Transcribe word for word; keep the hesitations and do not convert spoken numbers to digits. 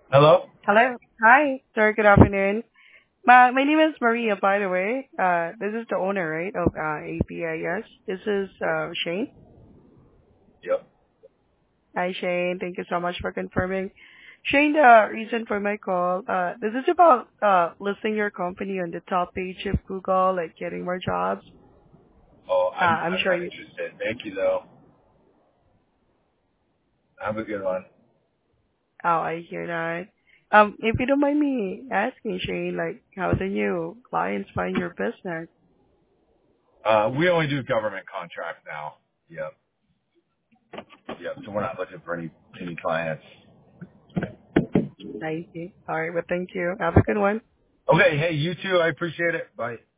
Hello? Hello. Hi, sir. Good afternoon. My my name is Maria, by the way. Uh, this is the owner, right, of uh, A P I S. This is uh, Shane. Yep. Hi, Shane. Thank you so much for confirming. Shane, the reason for my call, uh, this is about uh, listing your company on the top page of Google, like getting more jobs. Oh, Uh, I'm I'm I'm sure not you. interested. Thank you though. Have a good one. Oh, I hear that. Um, if you don't mind me asking, Shane, like, how do new clients find your business? Uh, we only do government contracts now. Yep. Yep. So we're not looking for any any clients. I see. All right, well, thank you. Have a good one. Okay. Hey, you too. I appreciate it. Bye.